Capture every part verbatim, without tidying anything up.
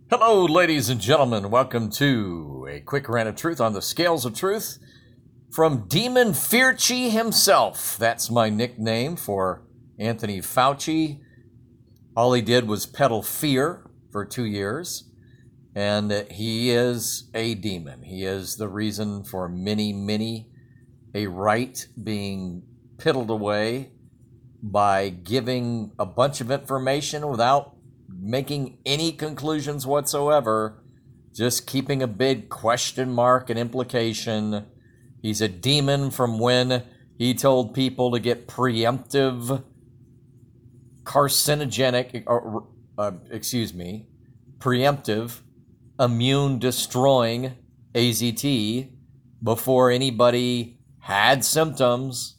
Hello, ladies and gentlemen. Welcome to a quick rant of truth on the scales of truth from Demon Fauci himself. That's my nickname for Anthony Fauci. All he did was peddle fear for two years, and he is a demon. He is the reason for many, many a right being piddled away by giving a bunch of information without making any conclusions whatsoever, just keeping a big question mark and implication. He's a demon from when he told people to get preemptive carcinogenic, or, uh, excuse me, preemptive immune destroying A Z T before anybody had symptoms.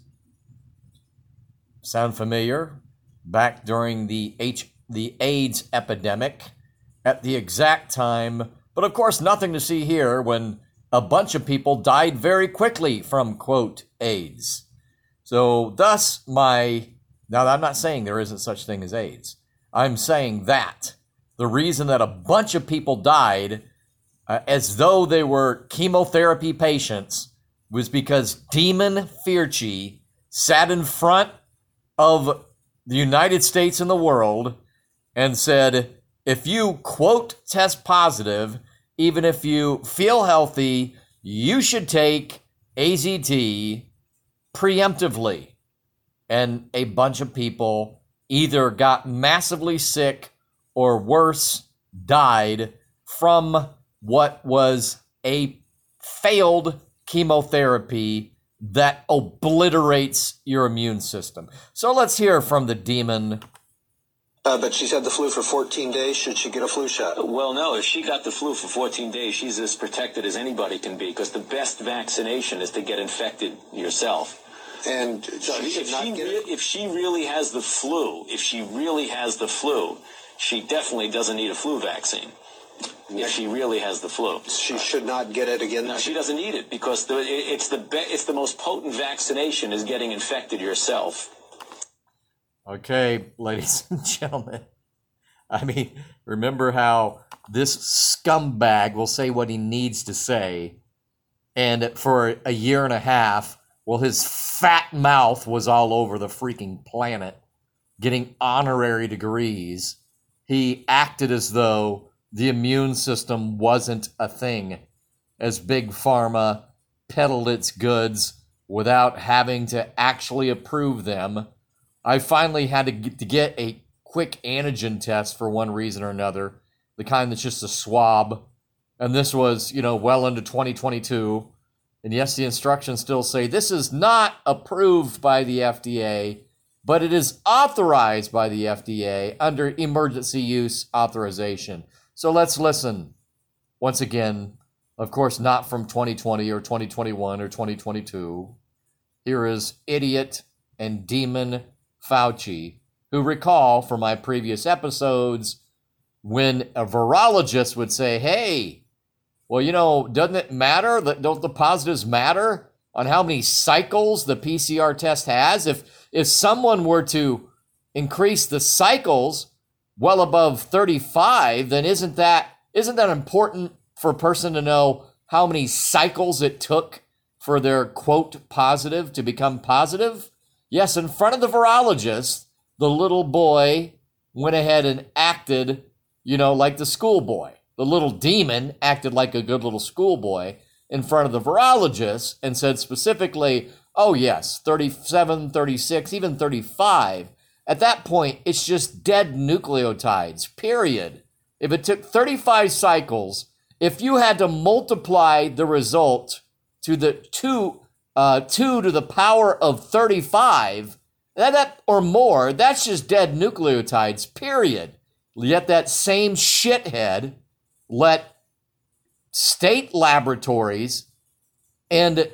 Sound familiar? Back during the H the AIDS epidemic at the exact time, but of course nothing to see here when a bunch of people died very quickly from, quote, AIDS. So thus my, now I'm not saying there isn't such thing as AIDS. I'm saying that the reason that a bunch of people died uh, as though they were chemotherapy patients was because Demon Fauci sat in front of the United States and the world and said, if you, quote, test positive, even if you feel healthy, you should take A Z T preemptively. And a bunch of people either got massively sick or worse, died from what was a failed chemotherapy that obliterates your immune system. So let's hear from the demon. Uh, but she's had the flu for fourteen days. Should she get a flu shot? Well, no. If she got the flu for fourteen days, she's as protected as anybody can be, because the best vaccination is to get infected yourself. And So she should if, not she get re- it? if she really has the flu, if she really has the flu, she definitely doesn't need a flu vaccine. If she really has the flu, She should not get it again? no, she doesn't need it, because the, it- it's the be- it's the most potent vaccination is getting infected yourself. Okay, ladies and gentlemen. I mean, remember how this scumbag will say what he needs to say, and for a year and a half, well, his fat mouth was all over the freaking planet, getting honorary degrees. He acted as though the immune system wasn't a thing, as Big Pharma peddled its goods without having to actually approve them. I finally had to get, to get a quick antigen test for one reason or another, the kind that's just a swab. And this was, you know, well into twenty twenty-two. And yes, the instructions still say this is not approved by the F D A, but it is authorized by the F D A under emergency use authorization. So let's listen. Once again, of course, not from twenty twenty or twenty twenty-one or twenty twenty-two. Here is idiot and demon Fauci, who recall from my previous episodes when a virologist would say, hey, well, you know, doesn't it matter? Don't the positives matter on how many cycles the P C R test has? If if someone were to increase the cycles well above thirty-five, then isn't that isn't that important for a person to know how many cycles it took for their, quote, positive to become positive? Yes, in front of the virologist, the little boy went ahead and acted, you know, like the schoolboy. The little demon acted like a good little schoolboy in front of the virologist and said specifically, oh yes, thirty-seven, thirty-six, even thirty-five. At that point, it's just dead nucleotides, period. If it took thirty-five cycles, if you had to multiply the result to the two, uh, two to the power of thirty-five, that, that or more, that's just dead nucleotides, period. Yet that same shithead let state laboratories and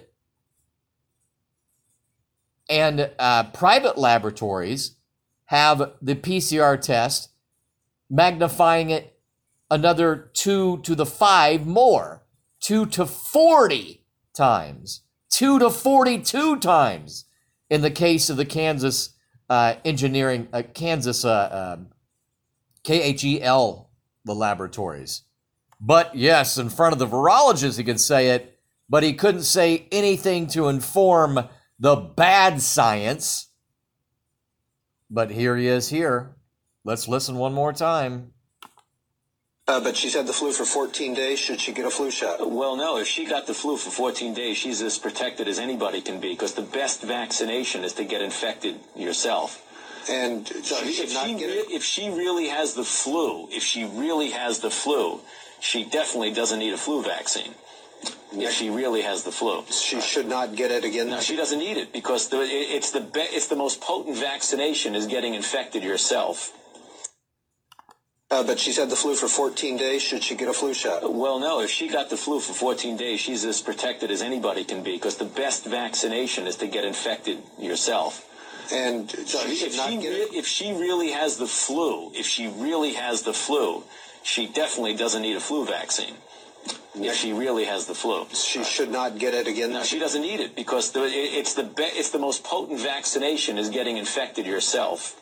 and uh, private laboratories have the P C R test, magnifying it another two to the five more, two to forty times, two to forty-two times in the case of the Kansas uh, engineering, uh, Kansas uh, uh, K H E L the laboratories. But yes, in front of the virologist, he could say it, but he couldn't say anything to inform the bad science. But here he is here. Let's listen one more time. Uh, but she's had the flu for fourteen days. Should she get a flu shot? Well, no. If she got the flu for fourteen days, she's as protected as anybody can be, because the best vaccination is to get infected yourself. And So she if, should not she get re- it. if she really has the flu, if she really has the flu, she definitely doesn't need a flu vaccine. If she really has the flu, She should not get it again. no, she doesn't need it, because the, it- it's the be- it's the most potent vaccination is getting infected yourself. Uh, but she's had the flu for fourteen days. Should she get a flu shot? Well, no. If she got the flu for fourteen days, she's as protected as anybody can be, because the best vaccination is to get infected yourself. And So she if, should not she get re- it. if she really has the flu, if she really has the flu, she definitely doesn't need a flu vaccine. If she really has the flu, She should not get it again. no, she doesn't need it, because the, it- it's the be- it's the most potent vaccination is getting infected yourself.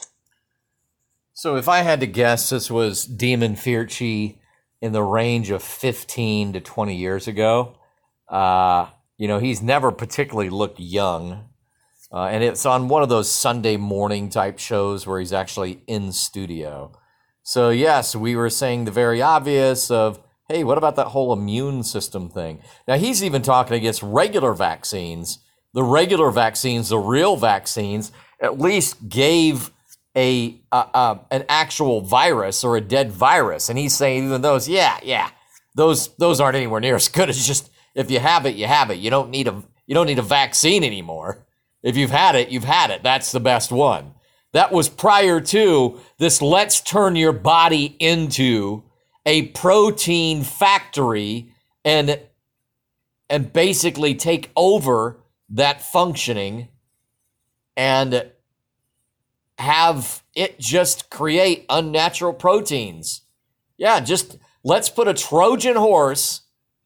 So if I had to guess, this was Demon Fierchi in the range of fifteen to twenty years ago. Uh, you know, he's never particularly looked young. Uh, and it's on one of those Sunday morning type shows where he's actually in studio. So yes, we were saying the very obvious of, hey, what about that whole immune system thing? Now he's even talking against regular vaccines. The regular vaccines, the real vaccines, at least gave a uh, uh, an actual virus or a dead virus, and he's saying even those, yeah, yeah, those those aren't anywhere near as good. It's just if you have it, you have it. You don't need a you don't need a vaccine anymore. If you've had it, you've had it. That's the best one. That was prior to this. Let's turn your body into a protein factory and and basically take over that functioning and have it just create unnatural proteins. Yeah, just let's put a Trojan horse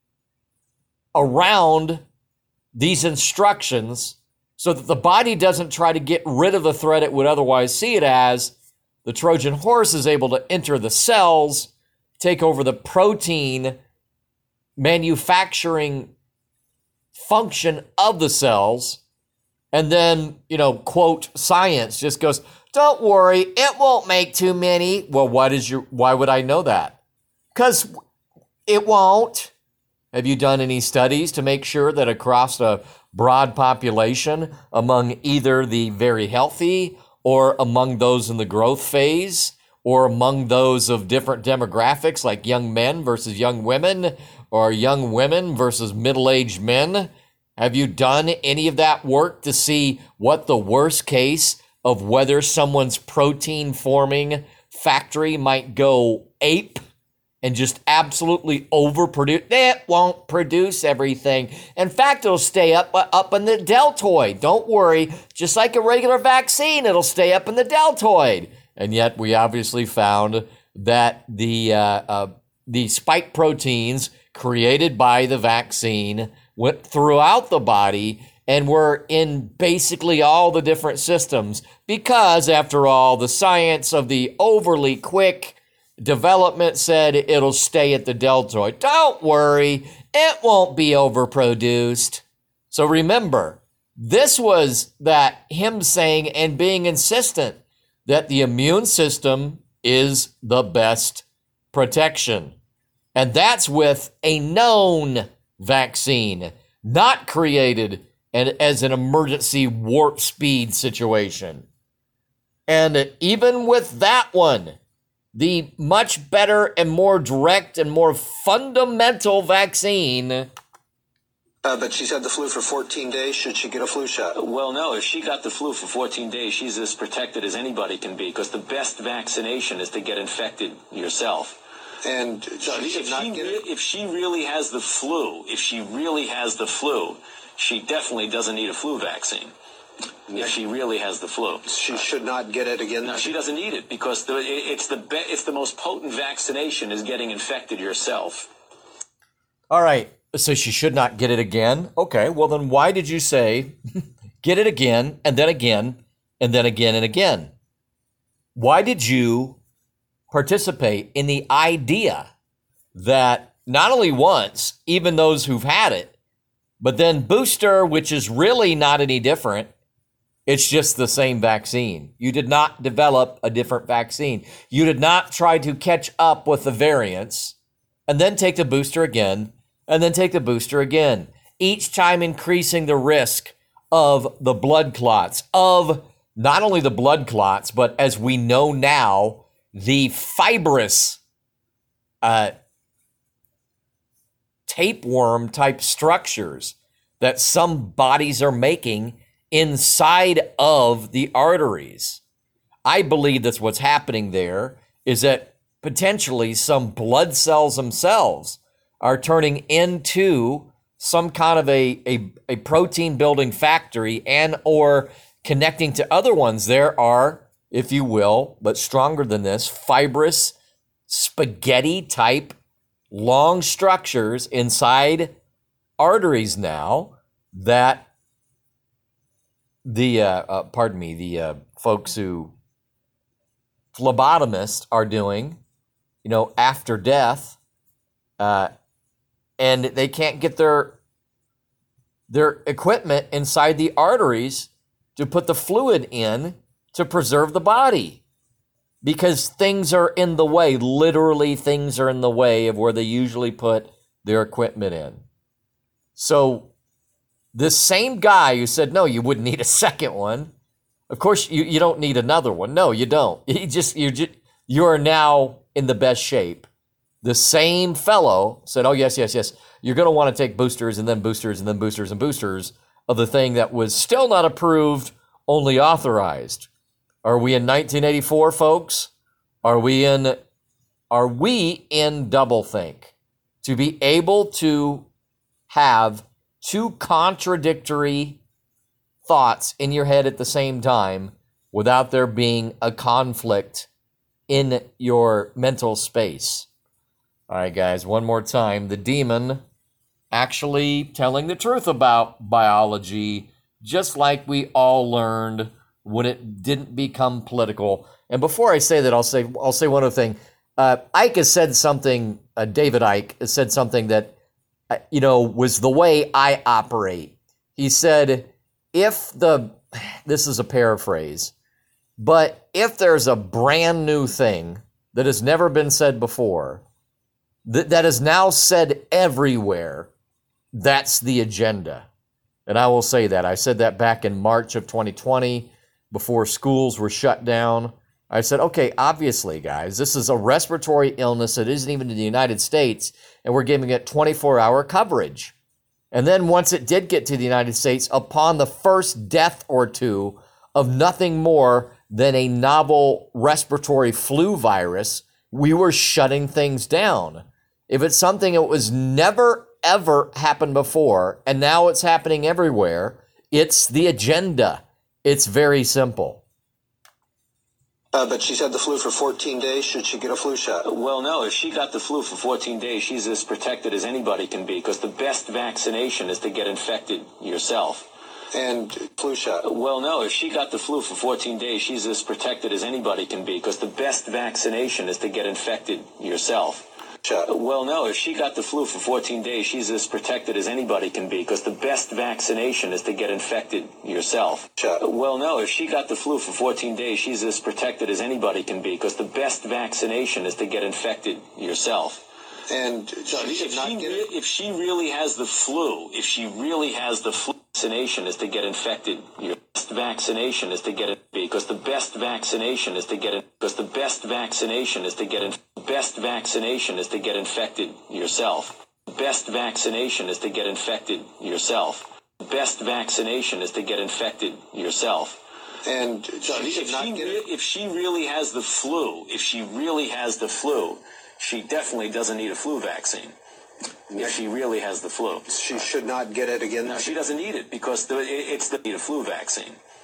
around these instructions so that the body doesn't try to get rid of the threat it would otherwise see it as. The Trojan horse is able to enter the cells, take over the protein manufacturing function of the cells, and then, you know, quote, science just goes, don't worry, it won't make too many. Well, why does your why would I know that? Because it won't. Have you done any studies to make sure that across a broad population, among either the very healthy or among those in the growth phase, or among those of different demographics like young men versus young women, or young women versus middle-aged men? Have you done any of that work to see what the worst case of whether someone's protein forming factory might go ape and just absolutely overproduce? It won't produce everything. In fact, it'll stay up up in the deltoid. Don't worry. Just like a regular vaccine, it'll stay up in the deltoid. And yet we obviously found that the uh, uh, the spike proteins created by the vaccine went throughout the body and were in basically all the different systems, because after all, the science of the overly quick development said it'll stay at the deltoid. Don't worry, it won't be overproduced. So remember, this was that him saying and being insistent that the immune system is the best protection. And that's with a known vaccine, not created and as an emergency warp speed situation. And even with that one, the much better and more direct and more fundamental vaccine. Uh, but she's had the flu for fourteen days. Should she get a flu shot? Well, no. If she got the flu for fourteen days, she's as protected as anybody can be, because the best vaccination is to get infected yourself. And So she should if not she, get re- it. if she really has the flu, if she really has the flu, she definitely doesn't need a flu vaccine. If she really has the flu, She should not get it again. no, she doesn't need it, because the, it- it's the be- it's the most potent vaccination is getting infected yourself. All right, so she should not get it again. Okay, well then why did you say get it again and then again and then again and again? Why did you participate in the idea that not only once, even those who've had it, but then booster, which is really not any different. It's just the same vaccine. You did not develop a different vaccine. You did not try to catch up with the variants and then take the booster again and then take the booster again, each time increasing the risk of the blood clots, of not only the blood clots, but as we know now, the fibrous uh, tapeworm type structures that some bodies are making inside of the arteries. I believe that's what's happening there, is that potentially some blood cells themselves are turning into some kind of a, a, a protein building factory, and or connecting to other ones. There are, if you will, but stronger than this, fibrous spaghetti type long structures inside arteries now that the, uh, uh, pardon me, the uh, folks who phlebotomists are doing, you know, after death, uh, and they can't get their their equipment inside the arteries to put the fluid in to preserve the body, because things are in the way. Literally, things are in the way of where they usually put their equipment in. So this same guy who said, no, you wouldn't need a second one. Of course, you, you don't need another one. No, you don't. You just, you just, you are now in the best shape. The same fellow said, oh, yes, yes, yes. You're going to want to take boosters and then boosters and then boosters and boosters of the thing that was still not approved, only authorized. Are we in nineteen eighty-four, folks? Are we in, are we in doublethink? To be able to have two contradictory thoughts in your head at the same time without there being a conflict in your mental space. All right, guys, one more time. The demon actually telling the truth about biology, just like we all learned when it didn't become political. And before I say that, I'll say I'll say one other thing. Uh, Ike has said something, uh, David Ike has said something that, uh, you know, was the way I operate. He said, if the, this is a paraphrase, but if there's a brand new thing that has never been said before, that, that is now said everywhere, that's the agenda. And I will say that. I said that back in March of twenty twenty, before schools were shut down. I said, okay, obviously, guys, this is a respiratory illness that isn't even in the United States, and we're giving it twenty-four hour coverage. And then once it did get to the United States, upon the first death or two of nothing more than a novel respiratory flu virus, we were shutting things down. If it's something that was never, ever happened before, and now it's happening everywhere, it's the agenda. It's very simple. Uh, but she's had the flu for fourteen days. Should she get a flu shot? Well, no. If she got the flu for fourteen days, she's as protected as anybody can be, because the best vaccination is to get infected yourself. And flu shot? Well, no. If she got the flu for fourteen days, she's as protected as anybody can be, because the best vaccination is to get infected yourself. Shot. Well, no. If she got the flu for fourteen days, she's as protected as anybody can be, because the best vaccination is to get infected yourself. Shot. Well, no. If she got the flu for fourteen days, she's as protected as anybody can be, because the best vaccination is to get infected yourself. And she should If not she, get re- it? if she really has the flu, if she really has the flu, vaccination is to get infected. Your best vaccination is to get it, because the best vaccination is to get it, because the best vaccination is to get it, best vaccination is to get infected yourself. Best vaccination is to get infected yourself. Best vaccination is to get infected yourself. And So she if, should she not get re- it? if she really has the flu, if she really has the flu, she definitely doesn't need a flu vaccine. If she really has the flu. She should not get it again? No, she doesn't need it, because the, it- it's the need a flu vaccine.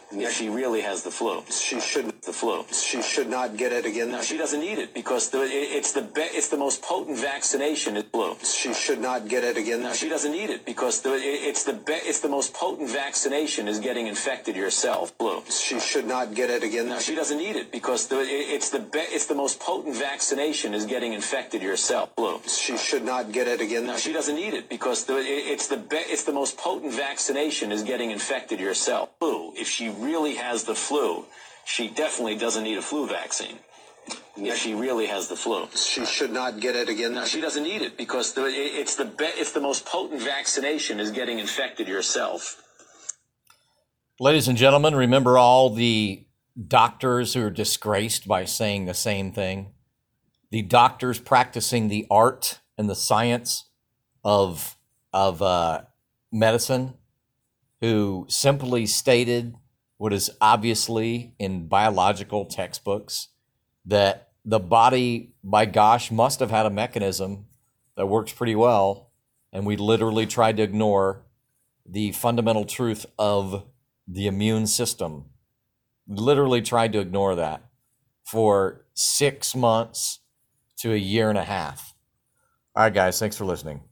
if she really has the flu. She should The flu. she should not get it again. No, she doesn't need it because the, it- it's the be, it's the most potent vaccination. Is flu. She should not get it again. No, she doesn't need it because the, it- it's the be, it's the most potent vaccination is getting infected yourself. Flu. She should not get it again. No, she doesn't need it because the, it- it's the be, it's the most potent vaccination is getting infected yourself. Flu. She should not get it again. No, she doesn't need it because the, it- it's the be, it's the most potent vaccination is getting infected yourself. Flu. If she really has the flu, she definitely doesn't need a flu vaccine. If she really has the flu. She should not get it again. No, she doesn't need it because the, it- it's the be, it's the most potent vaccination is getting infected yourself. Ladies and gentlemen, remember all the doctors who are disgraced by saying the same thing? The doctors practicing the art and the science of, of uh, medicine who simply stated what is obviously in biological textbooks, that the body, by gosh, must have had a mechanism that works pretty well. And we literally tried to ignore the fundamental truth of the immune system. Literally tried to ignore that for six months to a year and a half. All right, guys, thanks for listening.